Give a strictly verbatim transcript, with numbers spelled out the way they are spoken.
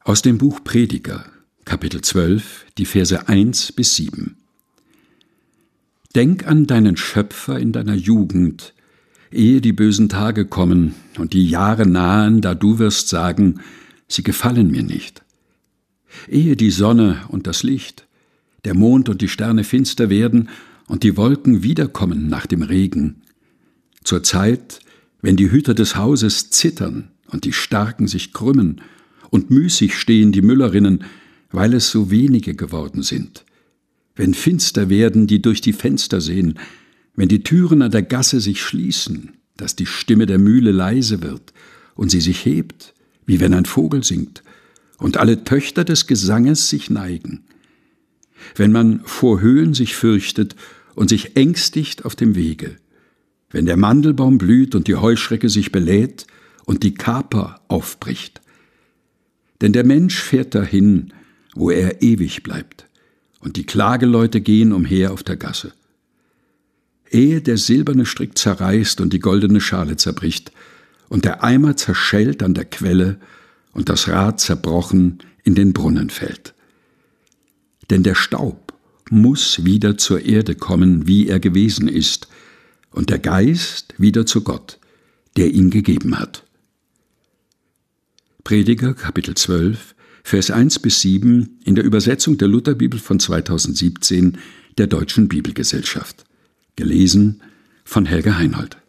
Aus dem Buch Prediger, Kapitel zwölf, die Verse eins bis sieben. Denk an deinen Schöpfer in deiner Jugend, ehe die bösen Tage kommen und die Jahre nahen, da du wirst sagen, sie gefallen mir nicht. Ehe die Sonne und das Licht, der Mond und die Sterne finster werden und die Wolken wiederkommen nach dem Regen. Zur Zeit, wenn die Hüter des Hauses zittern und die Starken sich krümmen und müßig stehen die Müllerinnen, weil es so wenige geworden sind. Wenn finster werden, die durch die Fenster sehen, wenn die Türen an der Gasse sich schließen, dass die Stimme der Mühle leise wird und sie sich hebt, wie wenn ein Vogel singt, und alle Töchter des Gesanges sich neigen. Wenn man vor Höhen sich fürchtet und sich ängstigt auf dem Wege, wenn der Mandelbaum blüht und die Heuschrecke sich belädt und die Kaper aufbricht. Denn der Mensch fährt dahin, wo er ewig bleibt, und die Klageleute gehen umher auf der Gasse. Ehe der silberne Strick zerreißt und die goldene Schale zerbricht, und der Eimer zerschellt an der Quelle und das Rad zerbrochen in den Brunnen fällt. Denn der Staub muss wieder zur Erde kommen, wie er gewesen ist, und der Geist wieder zu Gott, der ihn gegeben hat. Prediger, Kapitel zwölf, Vers eins bis sieben in der Übersetzung der Lutherbibel von zweitausendsiebzehn der Deutschen Bibelgesellschaft. Gelesen von Helga Heinold.